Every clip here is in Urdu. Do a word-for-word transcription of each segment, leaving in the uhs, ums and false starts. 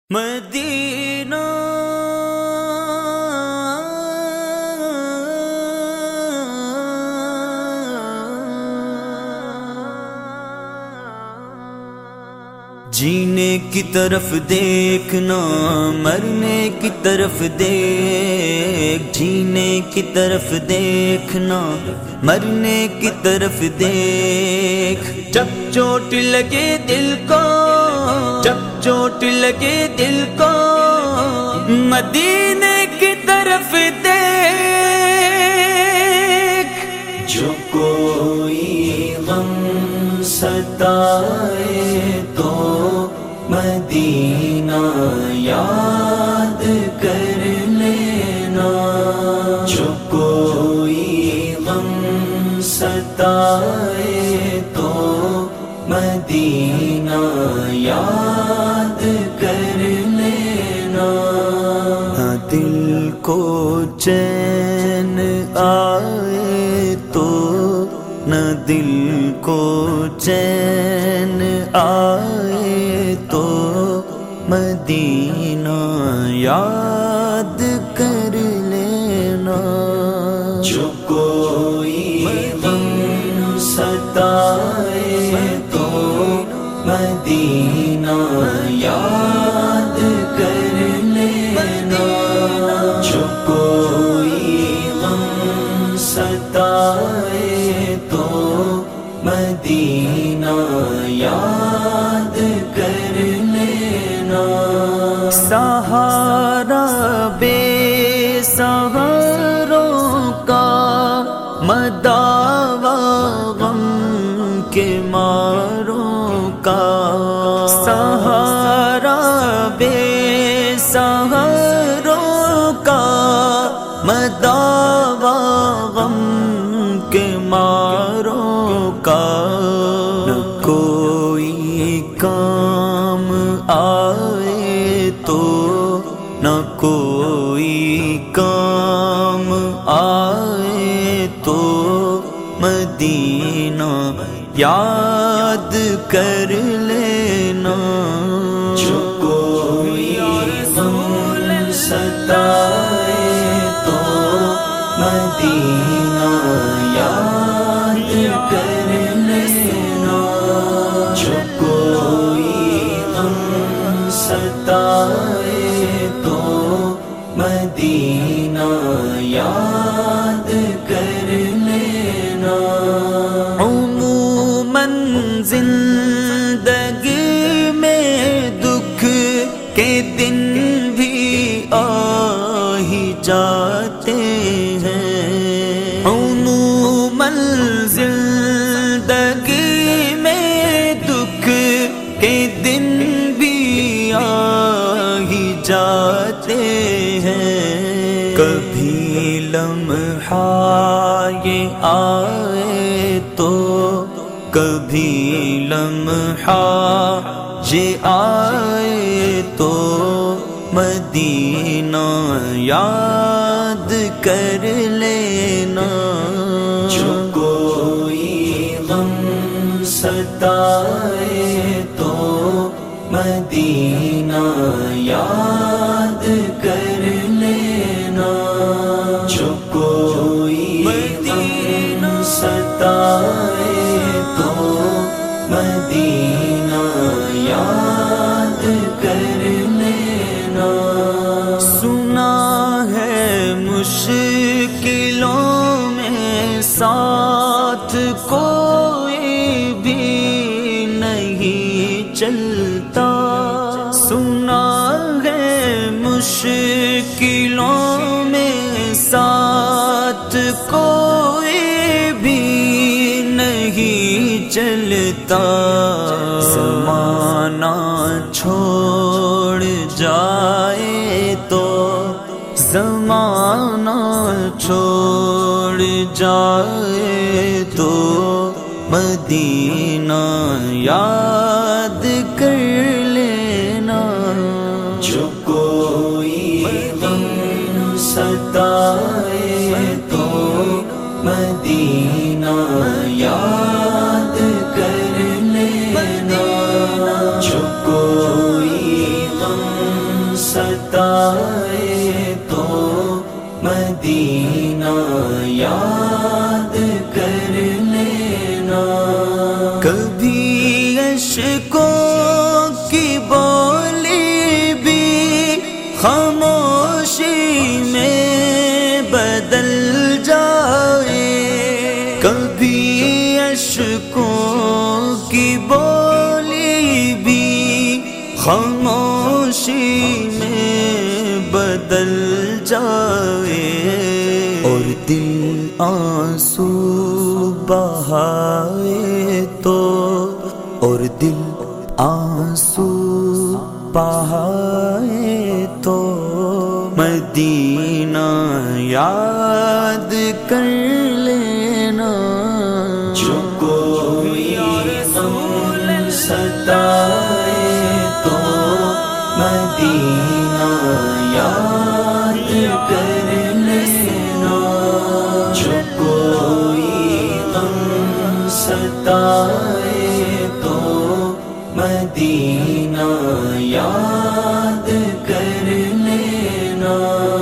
مدینہ جینے کی طرف دیکھنا، مرنے کی طرف دیکھ، جینے کی طرف دیکھنا، مرنے کی طرف دیکھ، جب چوٹ لگے دل کو، جب چوٹ لگے دل کو، مدینے کی طرف دیکھ، جو کوئی غم ستائے تو مدینہ یاد کر لینا، جو کوئی غم ستائے تو مدینہ یاد کر لینا، نہ دل کو چین آئے تو، نہ دل کو چین آئے تو مدینہ یاد کر لینا، جو کوئی غم ستائے تو مدینہ یاد کر لینا، جو کوئی غم ستائے تو مدینہ یاد کر لینا، سہارا بے سہاروں کا مداوا غم کے ماروں کا، سہارا بے سہاروں کا مداوا غم کے ماروں کا، نہ کوئی کام آئے تو، نہ کوئی کام آئے تو مدینہ یاد کر لینا، جو کوئی غم ستائے تو مدینہ یاد کر لینا، جو کوئی غم ستائے تو مدینہ یاد کر لینا، عموماً زندگی میں دکھ کے دن بھی آ ہی جاتے ہیں، عموماً زندگی میں دکھ کے دن بھی آ ہی جاتے ہیں، کبھی لمحہ یہ آئے تو، کبھی لمحہ یہ آئے تو مدینہ یاد کر لینا، جو کوئی غم ستائے تو مدینہ یاد کر لینا، جو کوئی غم ستائے تو مدینہ یاد کر لینا، سنا ہے مشکلوں میں ساتھ کوئی بھی نہیں چلتا، سنا ہے مشکلوں میں ساتھ کوئی بھی نہیں چلتا، زمانہ چھوڑ جائے تو، زمانہ چھوڑ جائے تو مدینہ یاد کر لینا، جو کوئی غم ستائے تو مدینہ یاد کر لینا، جو کوئی غم ستائے تو مدینہ یاد کر لینا. کبھی اشکوں کی بولی بھی خاموشی میں بدل جائے. کبھی اشکوں کی بولی بھی خاموشی میں بدل جائے. اور دل آنسو بہائے تو اور دل آنسو بہائے تو مدینہ یاد کر لینا. جو کوئی غم ستائے تو مدینہ یاد کر لینا. جو کوئی غم ستائے تو مدینہ یاد کر لینا.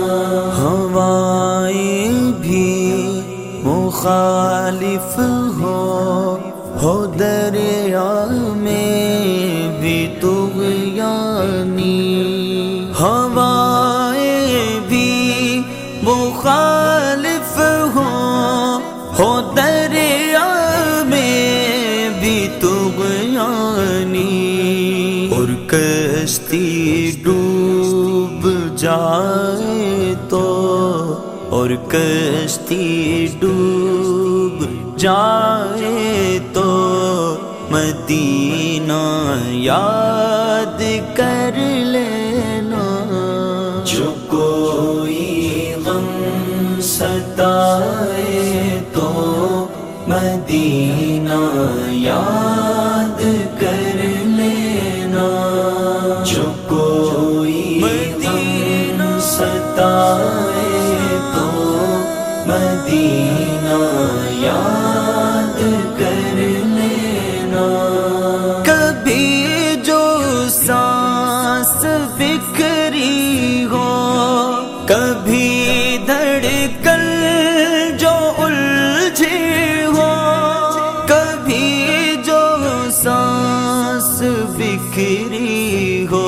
ہوائیں بھی مخالف ہو ہو دریا میں بھی طغیانی. ہوائیں بھی مخالف ہو ہو دریا میں بھی طغیانی. اور کشتی ڈوب جائے تو اور کشتی ڈوب جائے تو مدینہ یاد کر لینا. جو کوئی غم ستائے تو مدینہ یاد کر لینا. جو کوئی غم ستائے تو مدینہ یاد کر لینا. کبھی جو سانس بکھری ہو کبھی دھڑکن جو الجھی ہو. کبھی جو سانس بکھری ہو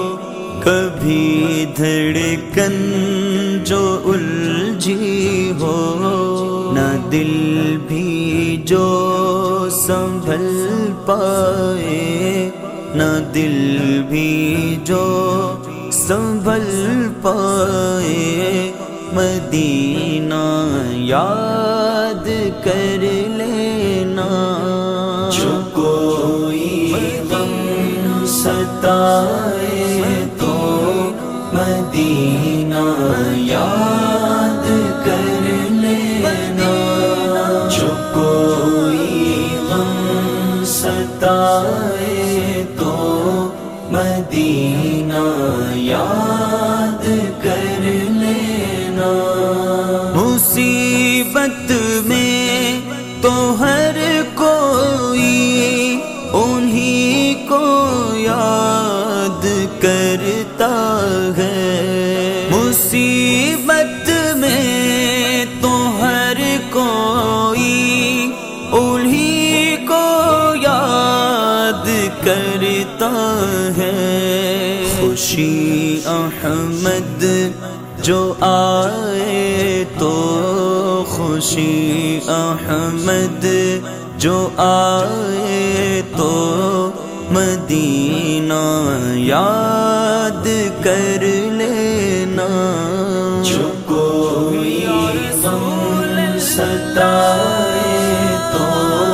کبھی دھڑکن جو الجھی ہو. نہ دل بھی جو سنبھل پائے نہ دل بھی جو سنبھل پائے مدینہ یاد کر لینا. جو کوئی غم ستائے تو مدینہ یاد کر لینا. جو کوئی غم ستائے تو مدینہ یاد کر لینا. مصیبت میں تو ہر کوئی انہی کو یاد کرتا ہے. مصیبت میں تو ہر کوئی انہی کو یاد کرتا ہے. خوشی احمد جو آئے تو خوشی احمد جو آئے تو مدینہ یاد کر لینا. جو کوئی غم ستائے تو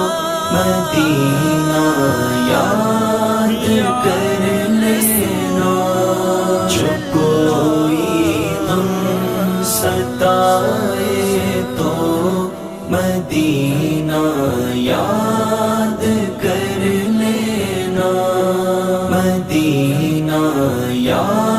مدینہ یاد کر لینا. جو کوئی غم ستائے تو مدینہ یاد کر لینا. مدینہ یاد